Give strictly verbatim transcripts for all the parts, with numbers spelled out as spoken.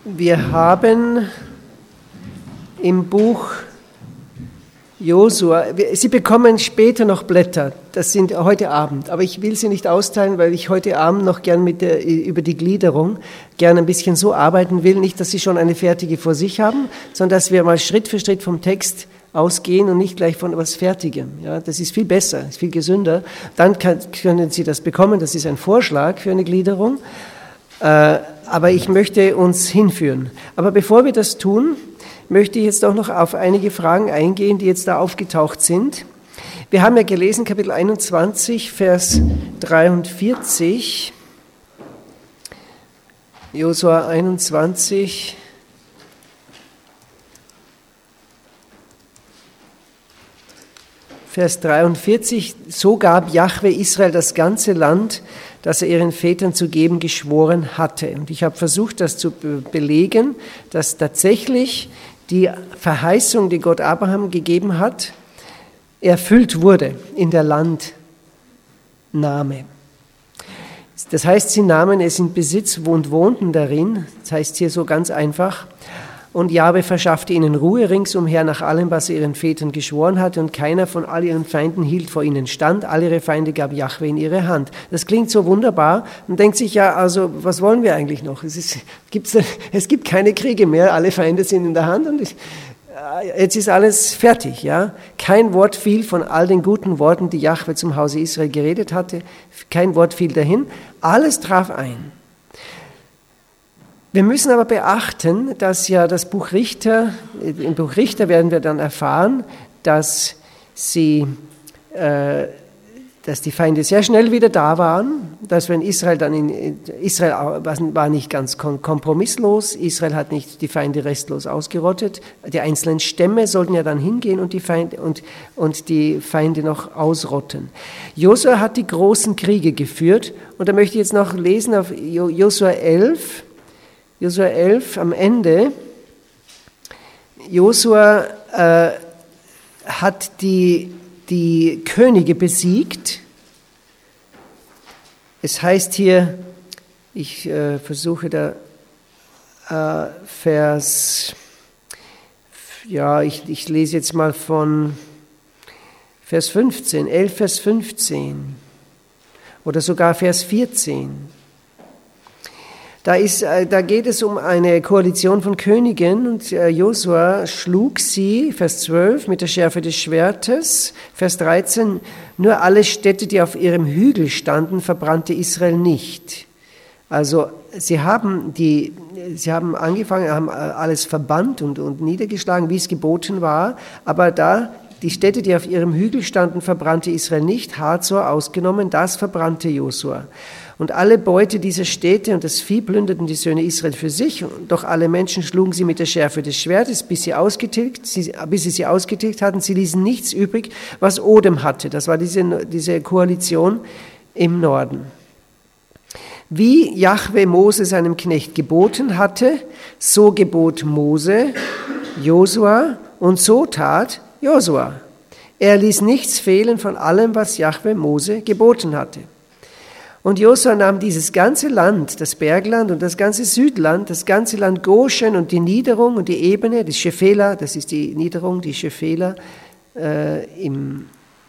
Wir haben im Buch Josua, Sie bekommen später noch Blätter, das sind heute Abend, aber ich will sie nicht austeilen, weil ich heute Abend noch gern mit der, über die Gliederung gerne ein bisschen so arbeiten will, nicht, dass Sie schon eine fertige vor sich haben, sondern dass wir mal Schritt für Schritt vom Text ausgehen und nicht gleich von etwas Fertigem. Ja, das ist viel besser, ist viel gesünder. Dann kann, können Sie das bekommen, das ist ein Vorschlag für eine Gliederung, äh, aber ich möchte uns hinführen. Aber bevor wir das tun, möchte ich jetzt auch noch auf einige Fragen eingehen, die jetzt da aufgetaucht sind. Wir haben ja gelesen, Kapitel einundzwanzig, Vers dreiundvierzig. Josua einundzwanzig. Vers dreiundvierzig. So gab Jahwe Israel das ganze Land, das er ihren Vätern zu geben geschworen hatte. Und ich habe versucht, das zu belegen, dass tatsächlich die Verheißung, die Gott Abraham gegeben hat, erfüllt wurde in der Landnahme. Das heißt, sie nahmen es in Besitz und wohnten darin, das heißt hier so ganz einfach, und Jahwe verschaffte ihnen Ruhe ringsumher nach allem, was er ihren Vätern geschworen hatte, und keiner von all ihren Feinden hielt vor ihnen stand, all ihre Feinde gab Jahwe in ihre Hand. Das klingt so wunderbar und denkt sich, ja, also was wollen wir eigentlich noch? Es, ist, gibt's, es gibt keine Kriege mehr, alle Feinde sind in der Hand und ich, jetzt ist alles fertig. Ja? Kein Wort fiel von all den guten Worten, die Jahwe zum Hause Israel geredet hatte, kein Wort fiel dahin, alles traf ein. Wir müssen aber beachten, dass ja das Buch Richter, im Buch Richter werden wir dann erfahren, dass sie, äh, dass die Feinde sehr schnell wieder da waren, dass wenn Israel dann in, Israel war nicht ganz kompromisslos, Israel hat nicht die Feinde restlos ausgerottet, die einzelnen Stämme sollten ja dann hingehen und die Feinde, und, und die Feinde noch ausrotten. Josua hat die großen Kriege geführt und da möchte ich jetzt noch lesen auf Josua elf, Josua elf am Ende. Josua äh, hat die, die Könige besiegt. Es heißt hier, ich äh, versuche da äh, Vers, ja, ich, ich lese jetzt mal von Vers fünfzehn, elf Vers fünfzehn oder sogar Vers vierzehn. Da, ist, da geht es um eine Koalition von Königen und Josua schlug sie, Vers zwölf, mit der Schärfe des Schwertes. Vers dreizehn, nur alle Städte, die auf ihrem Hügel standen, verbrannte Israel nicht. Also sie haben, die, sie haben angefangen, haben alles verbannt und, und niedergeschlagen, wie es geboten war, aber da die Städte, die auf ihrem Hügel standen, verbrannte Israel nicht, Hazor ausgenommen, das verbrannte Josua. Und alle Beute dieser Städte und das Vieh plünderten die Söhne Israel für sich, doch alle Menschen schlugen sie mit der Schärfe des Schwertes, bis sie ausgetilgt, sie, bis sie sie ausgetilgt hatten. Sie ließen nichts übrig, was Odem hatte. Das war diese, diese Koalition im Norden. Wie Jahwe Mose seinem Knecht geboten hatte, so gebot Mose Josua und so tat Josua. Er ließ nichts fehlen von allem, was Jahwe Mose geboten hatte. Und Josua nahm dieses ganze Land, das Bergland und das ganze Südland, das ganze Land Goshen und die Niederung und die Ebene, die Schefela, das ist die Niederung, die Schefela, äh, im,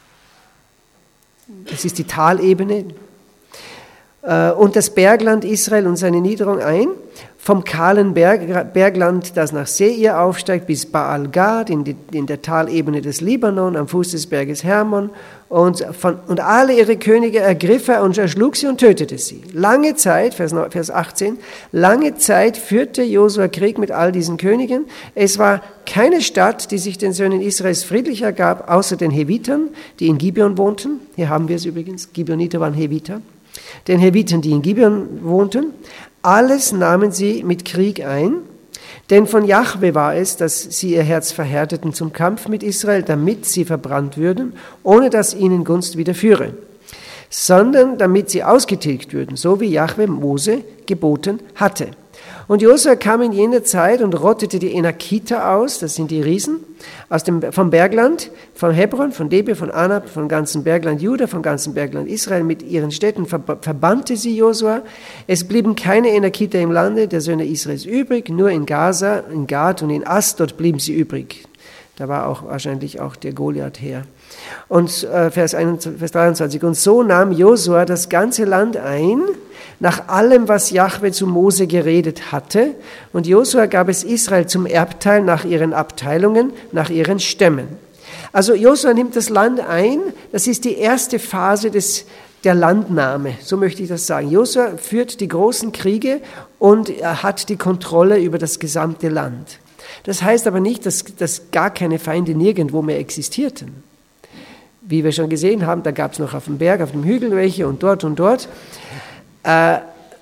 das ist die Talebene, äh, und das Bergland Israel und seine Niederung ein, vom kahlen Berg, Bergland, das nach Seir aufsteigt, bis Baal-Gad in, die, in der Talebene des Libanon, am Fuß des Berges Hermon. Und, von, und alle ihre Könige ergriff er und erschlug sie und tötete sie. Lange Zeit, Vers, Vers achtzehn, lange Zeit führte Josua Krieg mit all diesen Königen. Es war keine Stadt, die sich den Söhnen Israels friedlich ergab, außer den Hevitern, die in Gibeon wohnten. Hier haben wir es übrigens, Gibeoniter waren Heviter. Den Hevitern, die in Gibeon wohnten. Alles nahmen sie mit Krieg ein, denn von Jahwe war es, dass sie ihr Herz verhärteten zum Kampf mit Israel, damit sie verbrannt würden, ohne dass ihnen Gunst widerführe, sondern damit sie ausgetilgt würden, so wie Jahwe Mose geboten hatte. Und Josua kam in jener Zeit und rottete die Enakiter aus, das sind die Riesen, aus dem, vom Bergland, von Hebron, von Debir, von Anab, vom ganzen Bergland Juda, vom ganzen Bergland Israel mit ihren Städten verbannte sie Josua. Es blieben keine Enakiter im Lande der Söhne Israels übrig, nur in Gaza, in Gad und in Asdod blieben sie übrig. Da war auch wahrscheinlich auch der Goliath her. Und äh, Vers, einundzwanzig, Vers dreiundzwanzig, und so nahm Josua das ganze Land ein, nach allem, was Jahwe zu Mose geredet hatte. Und Josua gab es Israel zum Erbteil nach ihren Abteilungen, nach ihren Stämmen. Also Josua nimmt das Land ein, das ist die erste Phase des, der Landnahme, so möchte ich das sagen. Josua führt die großen Kriege und er hat die Kontrolle über das gesamte Land. Das heißt aber nicht, dass, dass gar keine Feinde nirgendwo mehr existierten. Wie wir schon gesehen haben, da gab es noch auf dem Berg, auf dem Hügel welche und dort und dort. Äh,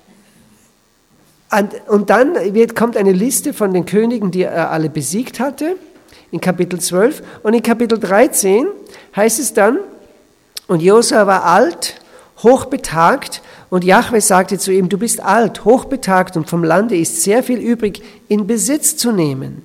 und, und dann wird, kommt eine Liste von den Königen, die er alle besiegt hatte, in Kapitel zwölf. Und in Kapitel dreizehn heißt es dann, und Josua war alt, hochbetagt, und Jahwe sagte zu ihm, du bist alt, hochbetagt, und vom Lande ist sehr viel übrig, in Besitz zu nehmen.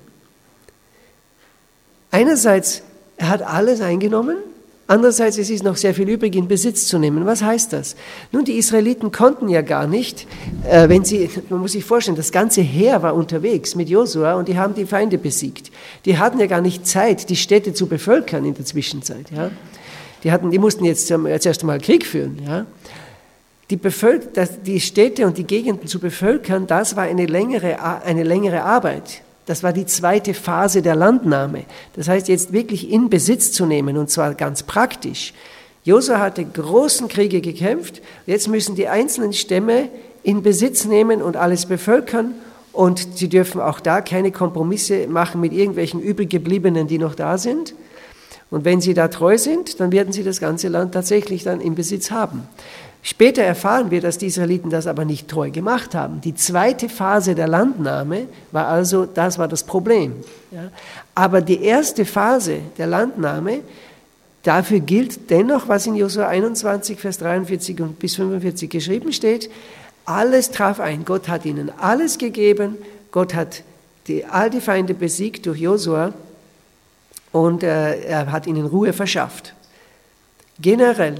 Einerseits, er hat alles eingenommen, andererseits es ist noch sehr viel übrig, in Besitz zu nehmen. Was heißt das? Nun, die Israeliten konnten ja gar nicht, äh, wenn sie, man muss sich vorstellen, das ganze Heer war unterwegs mit Josua und die haben die Feinde besiegt. Die hatten ja gar nicht Zeit, die Städte zu bevölkern in der Zwischenzeit. Ja? Die, hatten, die mussten jetzt zuerst einmal Krieg führen. Ja? Die, Bevölker, das, die Städte und die Gegenden zu bevölkern, das war eine längere, eine längere Arbeit. Das war die zweite Phase der Landnahme. Das heißt, jetzt wirklich in Besitz zu nehmen, und zwar ganz praktisch. Josua hatte großen Kriege gekämpft, jetzt müssen die einzelnen Stämme in Besitz nehmen und alles bevölkern, und sie dürfen auch da keine Kompromisse machen mit irgendwelchen übriggebliebenen, die noch da sind. Und wenn sie da treu sind, dann werden sie das ganze Land tatsächlich dann in Besitz haben. Später erfahren wir, dass die Israeliten das aber nicht treu gemacht haben. Die zweite Phase der Landnahme war also, das war das Problem. Ja. Aber die erste Phase der Landnahme, dafür gilt dennoch, was in Josua einundzwanzig, Vers dreiundvierzig und bis fünfundvierzig geschrieben steht, alles traf ein. Gott hat ihnen alles gegeben, Gott hat die, all die Feinde besiegt durch Josua und äh, er hat ihnen Ruhe verschafft. Generell.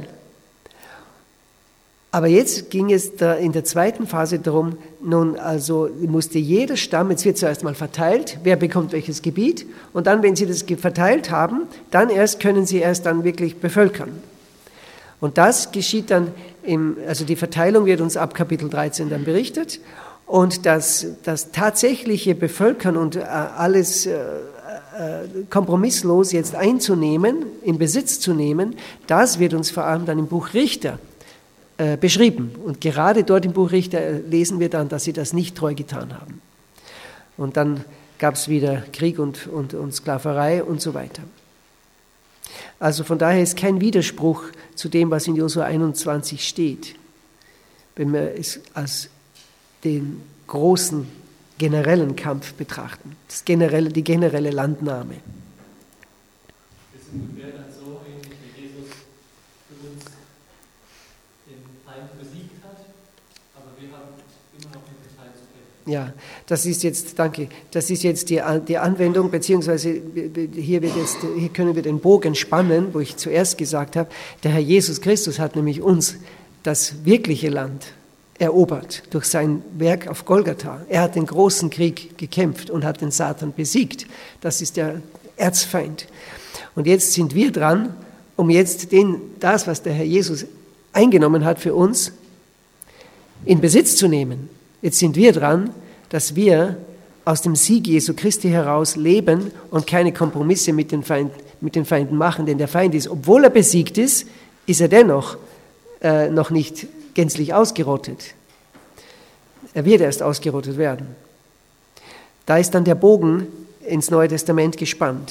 Aber jetzt ging es da in der zweiten Phase darum, nun also musste jeder Stamm, jetzt wird zuerst mal verteilt, wer bekommt welches Gebiet, und dann, wenn sie das verteilt haben, dann erst können sie erst dann wirklich bevölkern. Und das geschieht dann, im, also die Verteilung wird uns ab Kapitel dreizehn dann berichtet, und das, das tatsächliche Bevölkern und äh, alles äh, äh, kompromisslos jetzt einzunehmen, in Besitz zu nehmen, das wird uns vor allem dann im Buch Richter beschrieben. Und gerade dort im Buch Richter lesen wir dann, dass sie das nicht treu getan haben. Und dann gab es wieder Krieg und, und, und Sklaverei und so weiter. Also von daher ist kein Widerspruch zu dem, was in Josua einundzwanzig steht, wenn wir es als den großen generellen Kampf betrachten, das generelle, die generelle Landnahme. Das ist ungefähr dann so ähnlich wie Jesus für uns den Feind besiegt hat, aber wir haben immer noch mit dem Feind zu kämpfen. Ja, das ist jetzt, danke, das ist jetzt die, die Anwendung, beziehungsweise hier, wird jetzt, hier können wir den Bogen spannen, wo ich zuerst gesagt habe, der Herr Jesus Christus hat nämlich uns das wirkliche Land erobert durch sein Werk auf Golgatha. Er hat den großen Krieg gekämpft und hat den Satan besiegt. Das ist der Erzfeind. Und jetzt sind wir dran, um jetzt den, das, was der Herr Jesus eingenommen hat für uns, in Besitz zu nehmen. Jetzt sind wir dran, dass wir aus dem Sieg Jesu Christi heraus leben und keine Kompromisse mit den, Feind, mit den Feinden machen. Denn der Feind ist, obwohl er besiegt ist, ist er dennoch äh, noch nicht gänzlich ausgerottet. Er wird erst ausgerottet werden. Da ist dann der Bogen ins Neue Testament gespannt.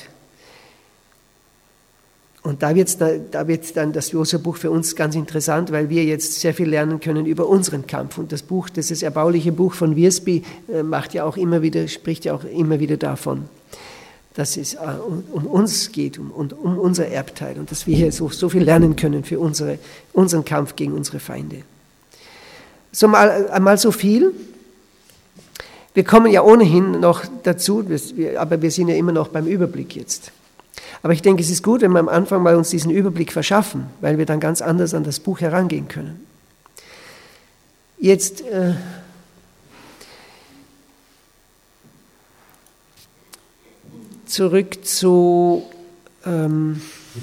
Und da, wird's da, da wird dann das Josua-Buch für uns ganz interessant, weil wir jetzt sehr viel lernen können über unseren Kampf. Und das Buch, das ist erbauliche Buch von Wiersbe, macht ja auch immer wieder, spricht ja auch immer wieder davon, dass es uh, um, um uns geht um, und um unser Erbteil und dass wir hier so, so viel lernen können für unsere, unseren Kampf gegen unsere Feinde. So mal, mal so viel. wir kommen ja ohnehin noch dazu, wir, aber wir sind ja immer noch beim Überblick jetzt. Aber ich denke, es ist gut, wenn wir am Anfang mal uns diesen Überblick verschaffen, weil wir dann ganz anders an das Buch herangehen können. Jetzt äh, zurück zu ähm,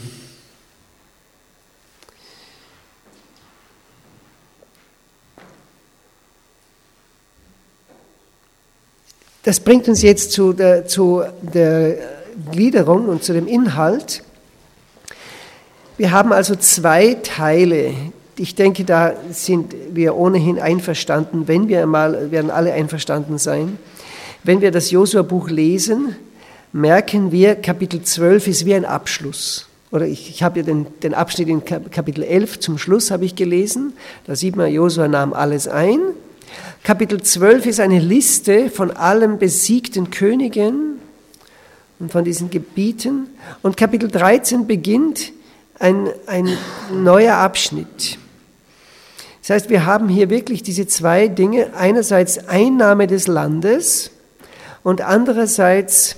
das bringt uns jetzt zu der, zu der Gliederung und zu dem Inhalt. Wir haben also zwei Teile. Ich denke, da sind wir ohnehin einverstanden, wenn wir mal, werden alle einverstanden sein. Wenn wir das Josua-Buch lesen, merken wir, Kapitel zwölf ist wie ein Abschluss. Oder ich, ich habe ja den, den Abschnitt in Kapitel elf zum Schluss habe ich gelesen. Da sieht man, Josua nahm alles ein. Kapitel zwölf ist eine Liste von allen besiegten Königen und von diesen Gebieten. Und Kapitel dreizehn beginnt ein, ein neuer Abschnitt. Das heißt, wir haben hier wirklich diese zwei Dinge. Einerseits Einnahme des Landes und andererseits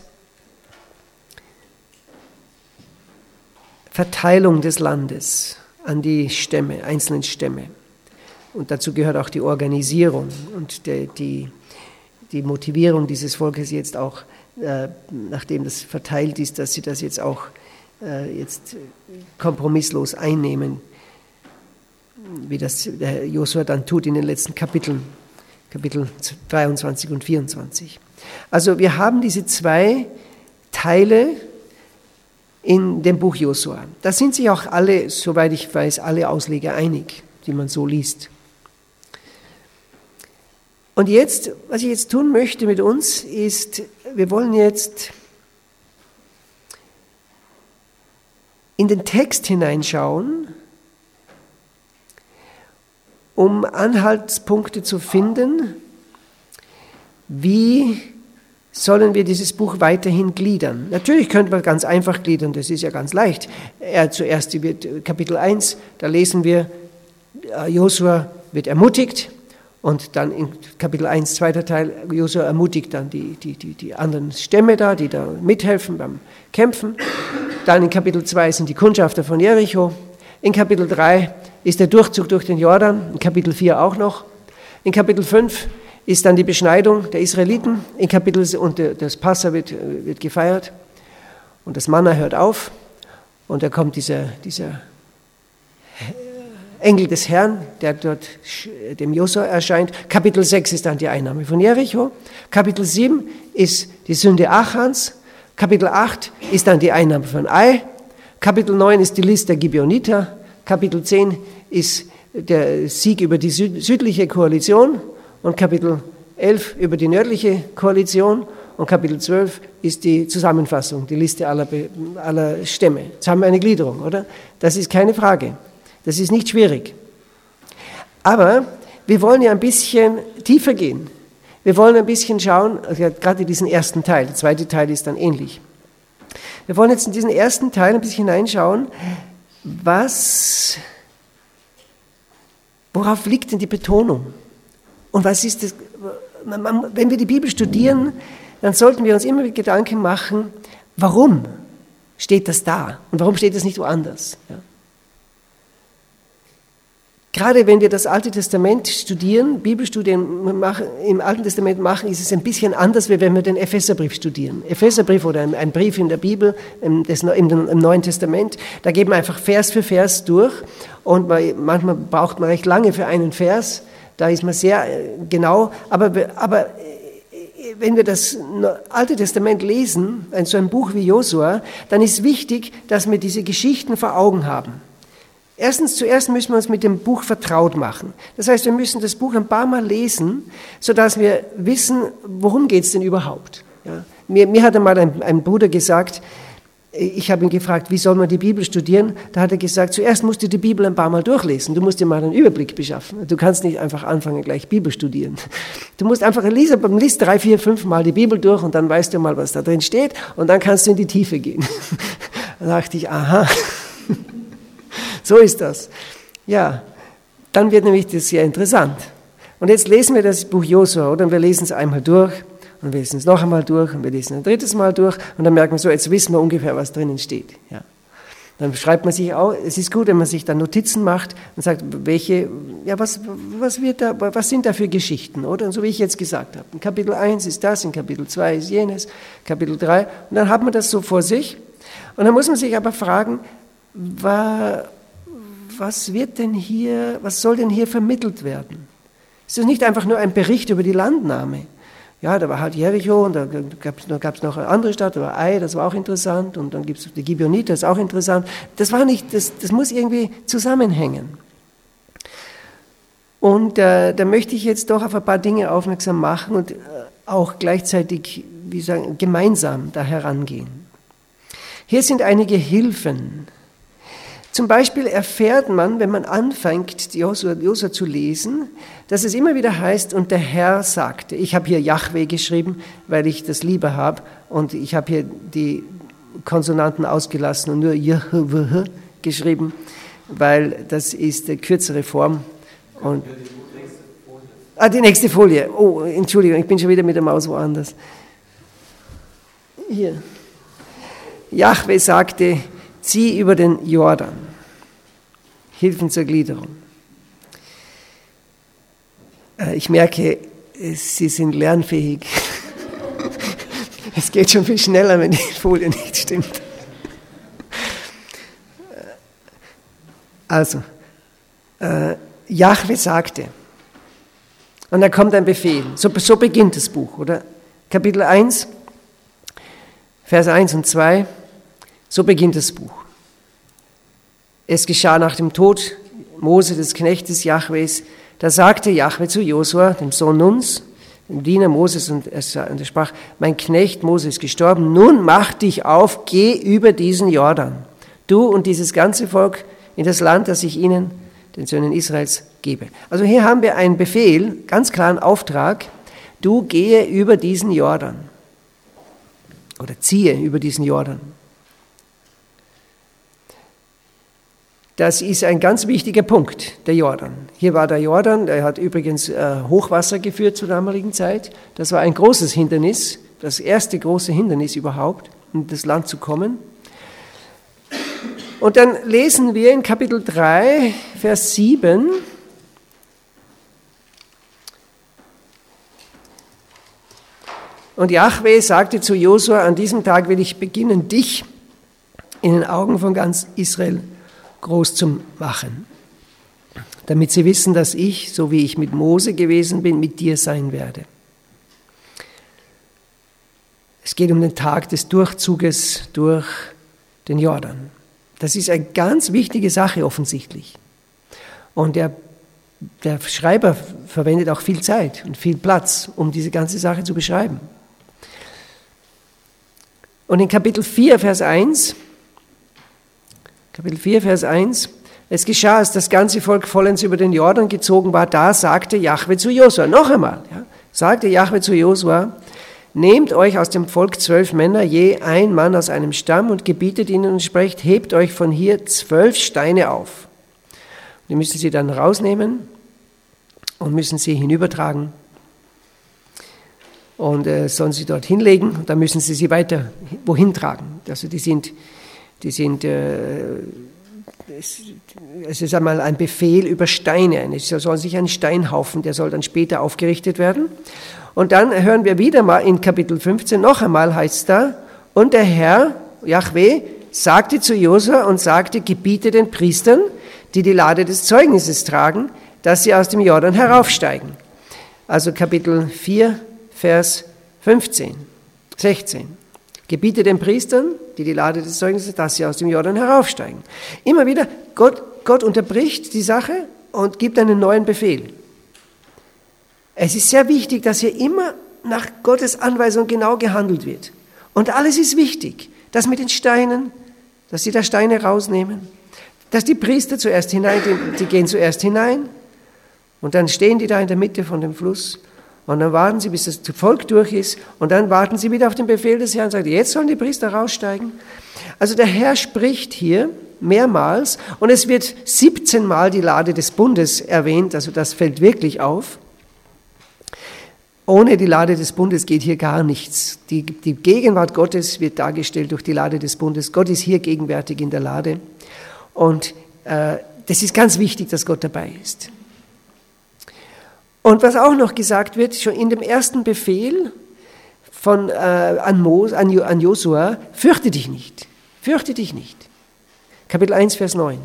Verteilung des Landes an die Stämme, einzelnen Stämme. Und dazu gehört auch die Organisierung und die, die, die Motivierung dieses Volkes jetzt auch, äh, nachdem das verteilt ist, dass sie das jetzt auch äh, jetzt kompromisslos einnehmen, wie das der Josua dann tut in den letzten Kapiteln, Kapitel dreiundzwanzig und vierundzwanzig. Also wir haben diese zwei Teile in dem Buch Josua. Da sind sich auch alle, soweit ich weiß, alle Ausleger einig, die man so liest. Und jetzt, was ich jetzt tun möchte mit uns, ist, wir wollen jetzt in den Text hineinschauen, um Anhaltspunkte zu finden, wie sollen wir dieses Buch weiterhin gliedern. Natürlich könnte man ganz einfach gliedern, das ist ja ganz leicht. Er, zuerst wird Kapitel eins, da lesen wir, Josua wird ermutigt, und dann in Kapitel eins, zweiter Teil, Josua ermutigt dann die, die, die, die anderen Stämme da, die da mithelfen beim Kämpfen. Dann in Kapitel zwei sind die Kundschafter von Jericho. In Kapitel drei ist der Durchzug durch den Jordan, in Kapitel vier auch noch. In Kapitel fünf ist dann die Beschneidung der Israeliten. In Kapitel und das Passa wird, wird gefeiert und das Manna hört auf. Und da kommt dieser, dieser Engel des Herrn, der dort dem Josua erscheint. Kapitel sechs ist dann die Einnahme von Jericho. Kapitel sieben ist die Sünde Achans. Kapitel acht ist dann die Einnahme von Ai. Kapitel neun ist die List der Gibeoniter. Kapitel zehn ist der Sieg über die südliche Koalition. Und Kapitel elf über die nördliche Koalition. Und Kapitel zwölf ist die Zusammenfassung, die Liste aller, aller Stämme. Jetzt haben wir eine Gliederung, oder? Das ist keine Frage. Das ist nicht schwierig. Aber wir wollen ja ein bisschen tiefer gehen. Wir wollen ein bisschen schauen, also gerade diesen ersten Teil, der zweite Teil ist dann ähnlich. Wir wollen jetzt in diesen ersten Teil ein bisschen hineinschauen, was, worauf liegt denn die Betonung? Und was ist das, wenn wir die Bibel studieren, dann sollten wir uns immer Gedanken machen, warum steht das da und warum steht das nicht woanders? Ja. Gerade wenn wir das Alte Testament studieren, Bibelstudien machen, im Alten Testament machen, ist es ein bisschen anders, wie wenn wir den Epheserbrief studieren. Epheserbrief oder ein, ein Brief in der Bibel, im, des, im, im Neuen Testament, da geht man einfach Vers für Vers durch und man, manchmal braucht man recht lange für einen Vers, da ist man sehr genau, aber, aber wenn wir das Alte Testament lesen, in so einem Buch wie Josua, dann ist wichtig, dass wir diese Geschichten vor Augen haben. Erstens, zuerst müssen wir uns mit dem Buch vertraut machen. Das heißt, wir müssen das Buch ein paar Mal lesen, sodass wir wissen, worum geht es denn überhaupt. Ja. Mir, mir hat einmal ein, ein Bruder gesagt, ich habe ihn gefragt, wie soll man die Bibel studieren? Da hat er gesagt, zuerst musst du die Bibel ein paar Mal durchlesen. Du musst dir mal einen Überblick beschaffen. Du kannst nicht einfach anfangen, gleich Bibel studieren. Du musst einfach lesen, liest drei, vier, fünf Mal die Bibel durch und dann weißt du mal, was da drin steht und dann kannst du in die Tiefe gehen. Da dachte ich, aha. So ist das. Ja, dann wird nämlich das sehr interessant. Und jetzt lesen wir das Buch Josua, oder? Und wir lesen es einmal durch und wir lesen es noch einmal durch und wir lesen es ein drittes Mal durch und dann merken wir so, jetzt wissen wir ungefähr, was drinnen steht. Ja. Dann schreibt man sich auch, es ist gut, wenn man sich dann Notizen macht und sagt, welche, ja, was, was wird da, was sind da für Geschichten, oder? Und so wie ich jetzt gesagt habe. In Kapitel eins ist das, in Kapitel zwei ist jenes, Kapitel drei. Und dann hat man das so vor sich. Und dann muss man sich aber fragen, was wird denn hier, was soll denn hier vermittelt werden? Es ist nicht einfach nur ein Bericht über die Landnahme. Ja, da war halt Jericho und da gab es noch eine andere Stadt, da war Ai, das war auch interessant und dann gibt es die Gibeoniter, das ist auch interessant. Das war nicht, das, das muss irgendwie zusammenhängen. Und äh, da möchte ich jetzt doch auf ein paar Dinge aufmerksam machen und äh, auch gleichzeitig, wie sagen, gemeinsam da herangehen. Hier sind einige Hilfen. Zum Beispiel erfährt man, wenn man anfängt, Josua, Josua zu lesen, dass es immer wieder heißt, und der Herr sagte. Ich habe hier Jahwe geschrieben, weil ich das lieber habe, und ich habe hier die Konsonanten ausgelassen und nur Jahwe geschrieben, weil das ist die kürzere Form. Und ah, die nächste Folie. Oh, Entschuldigung, ich bin schon wieder mit der Maus woanders. Hier. Jahwe sagte, zieh über den Jordan. Hilfen zur Gliederung. Ich merke, Sie sind lernfähig. Es geht schon viel schneller, wenn die Folie nicht stimmt. Also, äh, Jahwe sagte, und da kommt ein Befehl. So, so beginnt das Buch, oder? Kapitel eins, Vers eins und zwei, so beginnt das Buch. Es geschah nach dem Tod Mose, des Knechtes Jahwes, da sagte Jahwe zu Josua, dem Sohn Nuns, dem Diener Moses, und er sprach, mein Knecht Mose ist gestorben, nun mach dich auf, geh über diesen Jordan, du und dieses ganze Volk in das Land, das ich ihnen, den Söhnen Israels, gebe. Also hier haben wir einen Befehl, ganz klaren Auftrag, du gehe über diesen Jordan oder ziehe über diesen Jordan. Das ist ein ganz wichtiger Punkt, der Jordan. Hier war der Jordan, der hat übrigens äh, Hochwasser geführt zur damaligen Zeit. Das war ein großes Hindernis, das erste große Hindernis überhaupt, um das Land zu kommen. Und dann lesen wir in Kapitel drei, Vers sieben, und Jahwe sagte zu Josua, an diesem Tag will ich beginnen, dich in den Augen von ganz Israel groß zu machen, damit sie wissen, dass ich, so wie ich mit Mose gewesen bin, mit dir sein werde. Es geht um den Tag des Durchzuges durch den Jordan. Das ist eine ganz wichtige Sache offensichtlich. Und der, der Schreiber verwendet auch viel Zeit und viel Platz, um diese ganze Sache zu beschreiben. Und in Kapitel vier, Vers eins, Kapitel vier, Vers eins, es geschah, als das ganze Volk vollends über den Jordan gezogen war, da sagte Jahwe zu Josua, noch einmal, ja, sagte Jahwe zu Josua, nehmt euch aus dem Volk zwölf Männer, je ein Mann aus einem Stamm und gebietet ihnen und sprecht, hebt euch von hier zwölf Steine auf. Die müssen sie dann rausnehmen und müssen sie hinübertragen und äh, sollen sie dort hinlegen und dann müssen sie sie weiter wohin tragen. Also die sind, die sind äh, es, es ist einmal ein Befehl über Steine. Es soll sich ein Steinhaufen, der soll dann später aufgerichtet werden. Und dann hören wir wieder mal in Kapitel fünfzehn, noch einmal heißt da, und der Herr, Jahwe, sagte zu Josua und sagte, gebiete den Priestern, die die Lade des Zeugnisses tragen, dass sie aus dem Jordan heraufsteigen. Also Kapitel vier, Vers fünfzehn, sechzehn. Gebiete den Priestern, die die Lade des Zeugnisses, dass sie aus dem Jordan heraufsteigen. Immer wieder, Gott, Gott unterbricht die Sache und gibt einen neuen Befehl. Es ist sehr wichtig, dass hier immer nach Gottes Anweisung genau gehandelt wird. Und alles ist wichtig. Das mit den Steinen, dass sie da Steine rausnehmen, dass die Priester zuerst hinein, die, die gehen zuerst hinein und dann stehen die da in der Mitte von dem Fluss und dann warten sie, bis das Volk durch ist und dann warten sie wieder auf den Befehl des Herrn und sagen, jetzt sollen die Priester raussteigen. Also der Herr spricht hier mehrmals und es wird siebzehn Mal die Lade des Bundes erwähnt, also das fällt wirklich auf. Ohne die Lade des Bundes geht hier gar nichts. Die, die Gegenwart Gottes wird dargestellt durch die Lade des Bundes. Gott ist hier gegenwärtig in der Lade. Und äh, das ist ganz wichtig, dass Gott dabei ist. Und was auch noch gesagt wird, schon in dem ersten Befehl von, äh, an, Mos, an, an Josua, fürchte dich nicht, fürchte dich nicht. Kapitel eins, Vers neun.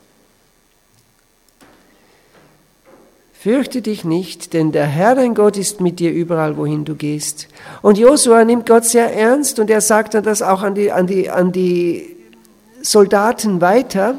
Fürchte dich nicht, denn der Herr, dein Gott, ist mit dir überall, wohin du gehst. Und Josua nimmt Gott sehr ernst und er sagt dann das auch an die, an die, an die Soldaten weiter.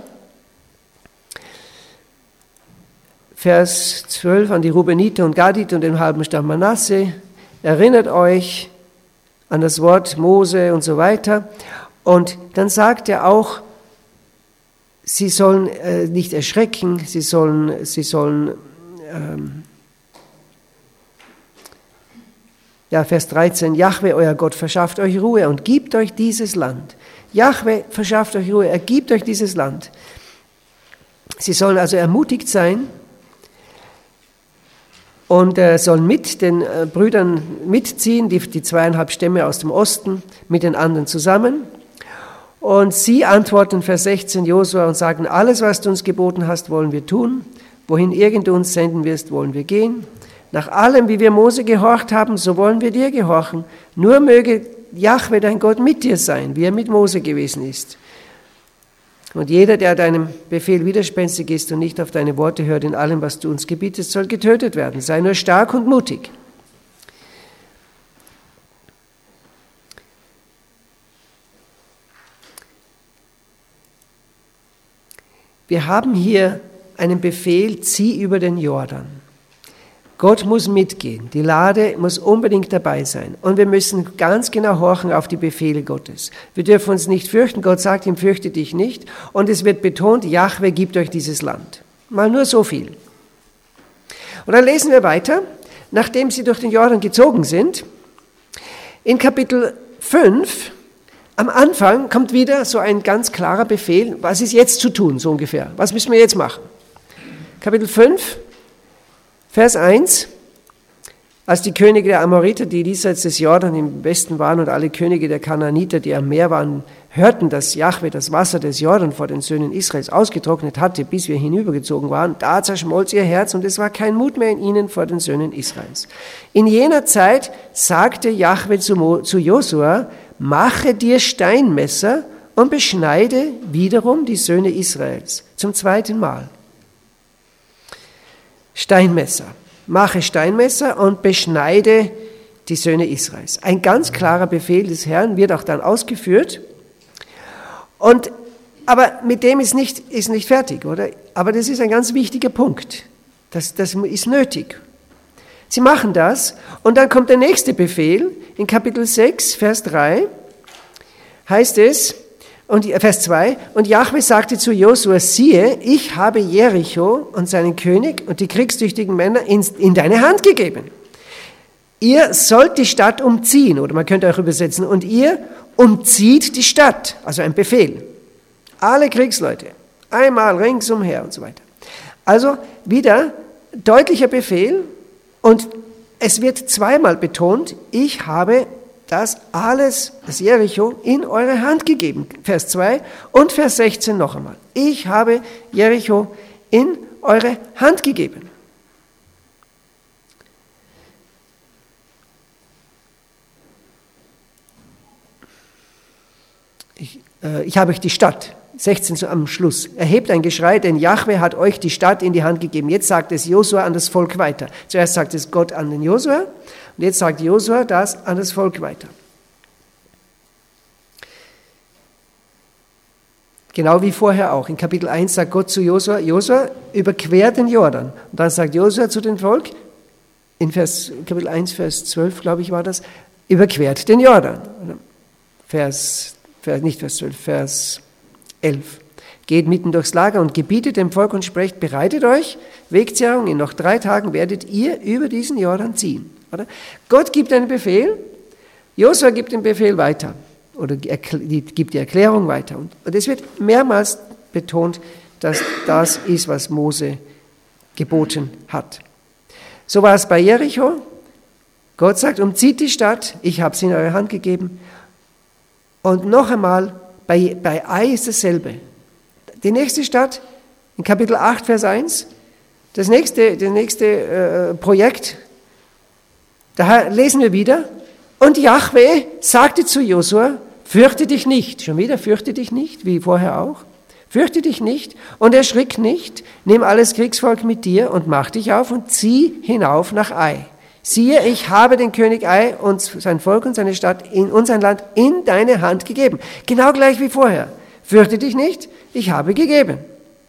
Vers zwölf, an die Rubeniter und Gaditer und den halben Stamm Manasse. Erinnert euch an das Wort Mose und so weiter. Und dann sagt er auch, sie sollen äh, nicht erschrecken, sie sollen, sie sollen ähm, ja, Vers dreizehn, Jahwe, euer Gott, verschafft euch Ruhe und gibt euch dieses Land. Jahwe verschafft euch Ruhe, er gibt euch dieses Land. Sie sollen also ermutigt sein und äh, sollen mit den äh, Brüdern mitziehen, die, die zweieinhalb Stämme aus dem Osten, mit den anderen zusammen. Und sie antworten, Vers sechzehn, Josua, und sagen, alles, was du uns geboten hast, wollen wir tun. Wohin irgend du uns senden wirst, wollen wir gehen. Nach allem, wie wir Mose gehorcht haben, so wollen wir dir gehorchen. Nur möge Jahwe, dein Gott, mit dir sein, wie er mit Mose gewesen ist. Und jeder, der deinem Befehl widerspenstig ist und nicht auf deine Worte hört in allem, was du uns gebietest, soll getötet werden. Sei nur stark und mutig. Wir haben hier einen Befehl, zieh über den Jordan. Gott muss mitgehen, die Lade muss unbedingt dabei sein und wir müssen ganz genau horchen auf die Befehle Gottes. Wir dürfen uns nicht fürchten, Gott sagt ihm, fürchte dich nicht und es wird betont, Jahwe gibt euch dieses Land. Mal nur so viel. Und dann lesen wir weiter, nachdem sie durch den Jordan gezogen sind, in Kapitel fünf, am Anfang kommt wieder so ein ganz klarer Befehl, was ist jetzt zu tun, so ungefähr, was müssen wir jetzt machen? Kapitel fünf, Vers eins, als die Könige der Amoriter, die diesseits des Jordan im Westen waren und alle Könige der Kanaaniter, die am Meer waren, hörten, dass Jahwe das Wasser des Jordan vor den Söhnen Israels ausgetrocknet hatte, bis wir hinübergezogen waren, da zerschmolz ihr Herz und es war kein Mut mehr in ihnen vor den Söhnen Israels. In jener Zeit sagte Jahwe zu, Mo, zu Josua, mache dir Steinmesser und beschneide wiederum die Söhne Israels zum zweiten Mal. Steinmesser. Mache Steinmesser und beschneide die Söhne Israels. Ein ganz klarer Befehl des Herrn wird auch dann ausgeführt. Und, aber mit dem ist nicht, ist nicht fertig, oder? Aber das ist ein ganz wichtiger Punkt. Das, das ist nötig. Sie machen das und dann kommt der nächste Befehl. In Kapitel sechs, Vers drei heißt es, und Vers zwei, und Jahwe sagte zu Josua, siehe, ich habe Jericho und seinen König und die kriegstüchtigen Männer in, in deine Hand gegeben. Ihr sollt die Stadt umziehen, oder man könnte auch übersetzen, und ihr umzieht die Stadt, also ein Befehl. Alle Kriegsleute, einmal ringsumher und so weiter. Also wieder deutlicher Befehl und es wird zweimal betont, ich habe das alles, das Jericho, in eure Hand gegeben. Vers zwei und Vers sechzehn noch einmal. Ich habe Jericho in eure Hand gegeben. Ich, äh, ich habe euch die Stadt, sechzehn am Schluss, erhebt ein Geschrei, denn Jahwe hat euch die Stadt in die Hand gegeben. Jetzt sagt es Josua an das Volk weiter. Zuerst sagt es Gott an den Josua und jetzt sagt Josua das an das Volk weiter. Genau wie vorher auch. In Kapitel eins sagt Gott zu Josua, Josua, überquert den Jordan. Und dann sagt Josua zu dem Volk, in Vers, Kapitel eins, Vers zwölf, glaube ich, war das, überquert den Jordan. Vers, Vers, nicht Vers zwölf, Vers elf. Geht mitten durchs Lager und gebietet dem Volk und sprecht, bereitet euch, Wegzehrung, in noch drei Tagen werdet ihr über diesen Jordan ziehen. Oder? Gott gibt einen Befehl, Josua gibt den Befehl weiter oder gibt die Erklärung weiter. Und es wird mehrmals betont, dass das ist, was Mose geboten hat. So war es bei Jericho, Gott sagt, umzieht die Stadt, ich habe sie in eure Hand gegeben. Und noch einmal, bei, bei Ai ist dasselbe. Die nächste Stadt, in Kapitel acht, Vers eins, das nächste, das nächste äh, Projekt, da lesen wir wieder, und Jahwe sagte zu Josua, fürchte dich nicht, schon wieder fürchte dich nicht, wie vorher auch, fürchte dich nicht und erschrick nicht, nimm alles Kriegsvolk mit dir und mach dich auf und zieh hinauf nach Ai. Siehe, ich habe den König Ai und sein Volk und seine Stadt in, und sein Land in deine Hand gegeben. Genau gleich wie vorher. Fürchte dich nicht, ich habe gegeben.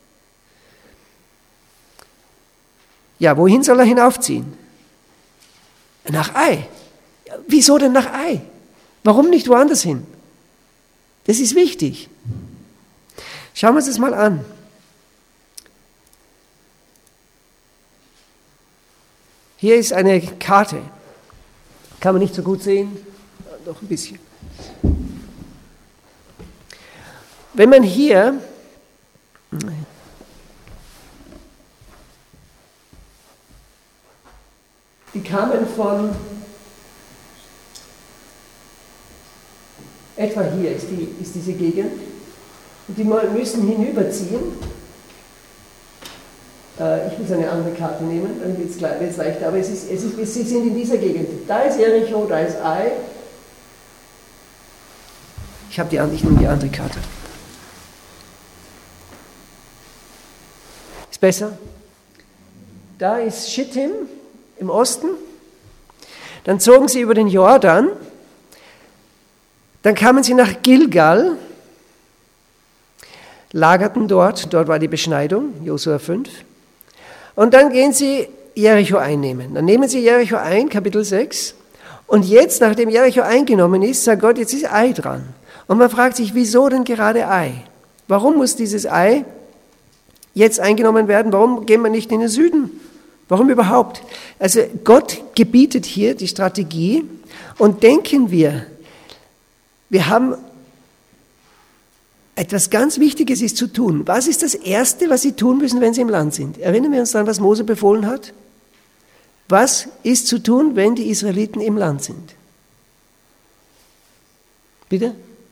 Ja, wohin soll er hinaufziehen? Nach Ai. Wieso denn nach Ai? Warum nicht woanders hin? Das ist wichtig. Schauen wir uns das mal an. Hier ist eine Karte. Kann man nicht so gut sehen, noch ein bisschen. Wenn man hier die kamen von etwa hier ist, die, ist diese Gegend und die müssen hinüberziehen. Ich muss eine andere Karte nehmen, dann wird es leichter. Aber es ist, es ist, Sie sind in dieser Gegend. Da ist Jericho, da ist Ai. Ich habe die andere, ich nehme die andere Karte. Ist besser? Da ist Schittim im Osten. Dann zogen sie über den Jordan. Dann kamen sie nach Gilgal, lagerten dort. Dort war die Beschneidung, Josua fünf. Und dann gehen sie Jericho einnehmen. Dann nehmen sie Jericho ein, Kapitel sechs. Und jetzt, nachdem Jericho eingenommen ist, sagt Gott, jetzt ist Ai dran. Und man fragt sich, wieso denn gerade Ai? Warum muss dieses Ai jetzt eingenommen werden? Warum gehen wir nicht in den Süden? Warum überhaupt? Also Gott gebietet hier die Strategie und denken wir, wir haben etwas ganz Wichtiges ist zu tun. Was ist das Erste, was sie tun müssen, wenn sie im Land sind? Erinnern wir uns daran, was Mose befohlen hat? Was ist zu tun, wenn die Israeliten im Land sind? Bitte?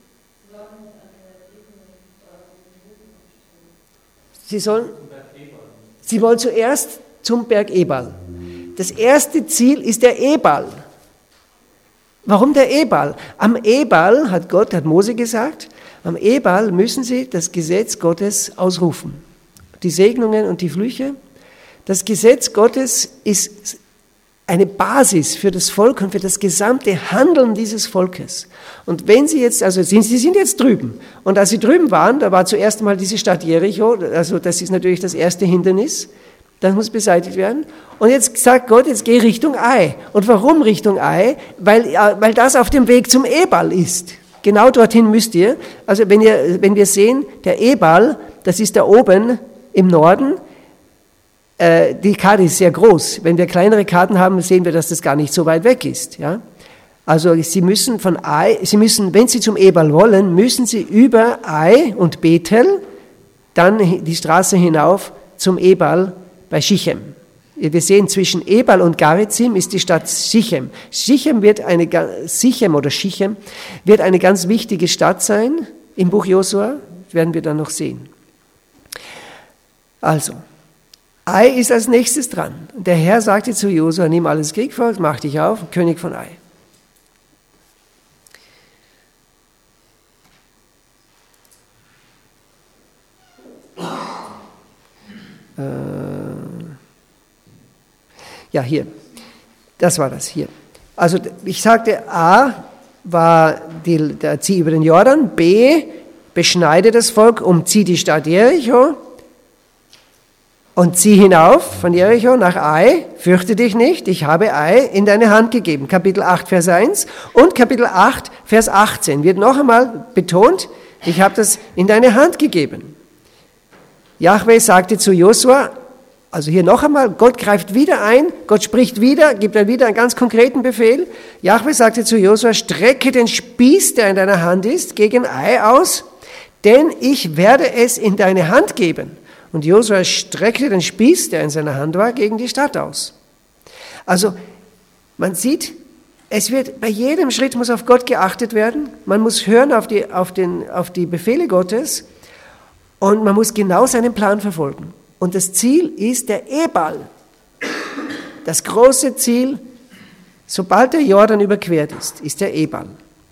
Sie sollen, sie wollen zuerst zum Berg Ebal. Das erste Ziel ist der Ebal. Warum der Ebal? Am Ebal, hat Gott, hat Mose gesagt, am Ebal müssen sie das Gesetz Gottes ausrufen. Die Segnungen und die Flüche. Das Gesetz Gottes ist eine Basis für das Volk und für das gesamte Handeln dieses Volkes. Und wenn sie jetzt, also sie sind jetzt drüben. Und als sie drüben waren, da war zuerst mal diese Stadt Jericho, also das ist natürlich das erste Hindernis. Das muss beseitigt werden. Und jetzt sagt Gott, jetzt geh Richtung Ai. Und warum Richtung Ai? Weil, weil das auf dem Weg zum Ebal ist. Genau dorthin müsst ihr. Also wenn, ihr, wenn wir sehen, der Ebal, das ist da oben im Norden. Äh, die Karte ist sehr groß. Wenn wir kleinere Karten haben, sehen wir, dass das gar nicht so weit weg ist. Ja? Also sie müssen von Ai, sie müssen, wenn sie zum Ebal wollen, müssen sie über Ai und Bethel dann die Straße hinauf zum Ebal bei Shichem. Wir sehen, zwischen Ebal und Garizim ist die Stadt Shichem. Shichem wird eine, Sichem oder Shichem wird eine ganz wichtige Stadt sein im Buch Josua, werden wir dann noch sehen. Also, Ai ist als nächstes dran. Der Herr sagte zu Josua, nimm alles Kriegvolk, mach dich auf, König von Ai. Ja, hier. Das war das hier. Also ich sagte, A war die, der Zieh über den Jordan, B beschneide das Volk, umzieh die Stadt Jericho und zieh hinauf von Jericho nach Ai, fürchte dich nicht, ich habe Ai in deine Hand gegeben. Kapitel acht, Vers eins und Kapitel acht, Vers achtzehn wird noch einmal betont, ich habe das in deine Hand gegeben. Jahwe sagte zu Josua, also hier noch einmal, Gott greift wieder ein, Gott spricht wieder, gibt dann wieder einen ganz konkreten Befehl. Jahwe sagte zu Josua, strecke den Spieß, der in deiner Hand ist, gegen Ai aus, denn ich werde es in deine Hand geben. Und Josua streckte den Spieß, der in seiner Hand war, gegen die Stadt aus. Also man sieht, Es wird, bei jedem Schritt muss auf Gott geachtet werden. Man muss hören auf die, auf den, auf die Befehle Gottes und man muss genau seinen Plan verfolgen. Und das Ziel ist der Ebal. Das große Ziel, sobald der Jordan überquert ist, ist der Ebal.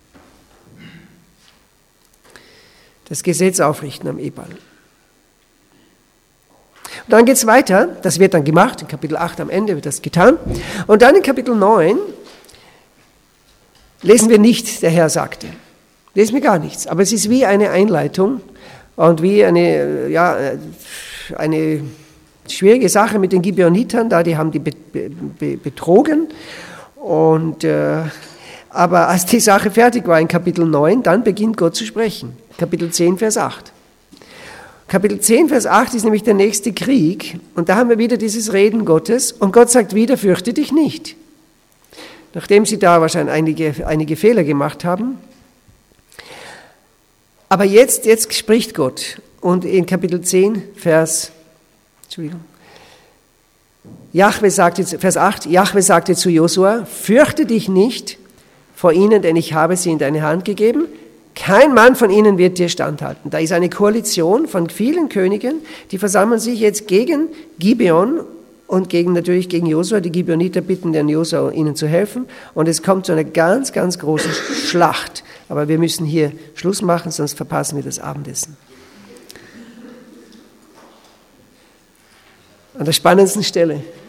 Das Gesetz aufrichten am Ebal. Und dann geht es weiter, das wird dann gemacht, in Kapitel acht am Ende wird das getan. Und dann in Kapitel neun lesen wir nicht, der Herr sagte. Lesen wir gar nichts, aber es ist wie eine Einleitung und wie eine, ja, eine schwierige Sache mit den Gibeonitern, da die haben die be, be, betrogen. Und, äh, aber als die Sache fertig war in Kapitel neun, dann beginnt Gott zu sprechen. Kapitel zehn, Vers acht. Kapitel zehn, Vers acht ist nämlich der nächste Krieg und da haben wir wieder dieses Reden Gottes und Gott sagt wieder, fürchte dich nicht. Nachdem sie da wahrscheinlich einige, einige Fehler gemacht haben. Aber jetzt, jetzt spricht Gott und in Kapitel zehn, Vers, Entschuldigung, Jahwe sagte, Vers acht, Jahwe sagte zu Josua, fürchte dich nicht vor ihnen, denn ich habe sie in deine Hand gegeben. Kein Mann von ihnen wird dir standhalten. Da ist eine Koalition von vielen Königen, die versammeln sich jetzt gegen Gibeon und gegen, natürlich gegen Josua. Die Gibeoniter bitten den Josua, ihnen zu helfen. Und es kommt zu einer ganz, ganz großen Schlacht. Aber wir müssen hier Schluss machen, sonst verpassen wir das Abendessen. An der spannendsten Stelle.